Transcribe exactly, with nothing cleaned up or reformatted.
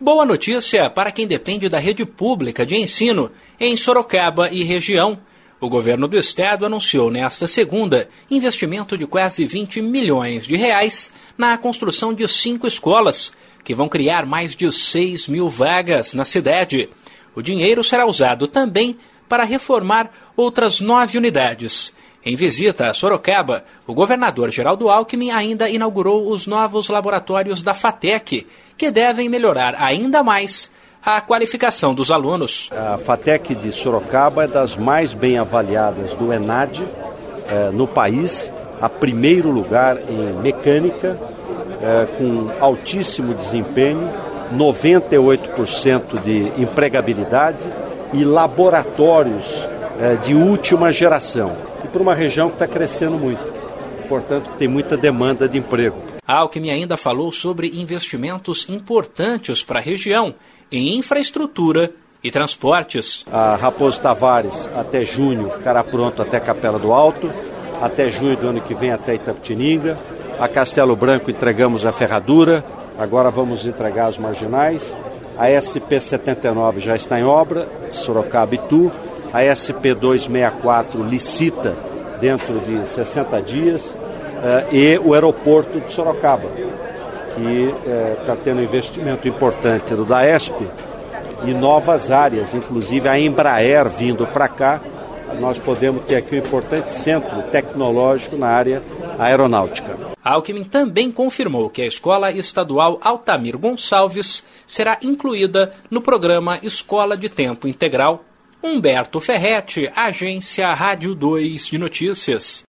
Boa notícia para quem depende da rede pública de ensino em Sorocaba e região. O governo do estado anunciou nesta segunda investimento de quase vinte milhões de reais na construção de cinco escolas, que vão criar mais de seis mil vagas na cidade. O dinheiro será usado também para reformar outras nove unidades. Em visita a Sorocaba, o governador Geraldo Alckmin ainda inaugurou os novos laboratórios da FATEC, que devem melhorar ainda mais a qualificação dos alunos. A FATEC de Sorocaba é das mais bem avaliadas do ENAD eh, no país, a primeiro lugar em mecânica, eh, com altíssimo desempenho, noventa e oito por cento de empregabilidade e laboratórios eh, de última geração. E para uma região que está crescendo muito, portanto tem muita demanda de emprego. Alckmin ainda falou sobre investimentos importantes para a região em infraestrutura e transportes. A Raposo Tavares, até junho, ficará pronto até Capela do Alto, até junho do ano que vem até Itapetininga. A Castelo Branco entregamos a ferradura, agora vamos entregar as marginais. A S P setenta e nove já está em obra, Sorocaba e Itu. A S P duzentos e sessenta e quatro licita dentro de sessenta dias uh, e o aeroporto de Sorocaba, que está uh, tendo um investimento importante do DAESP e novas áreas, inclusive a Embraer vindo para cá. Nós podemos ter aqui um importante centro tecnológico na área aeronáutica. Alckmin também confirmou que a Escola Estadual Altamiro Gonçalves será incluída no programa Escola de Tempo Integral. Humberto Ferretti, Agência Rádio dois de Notícias.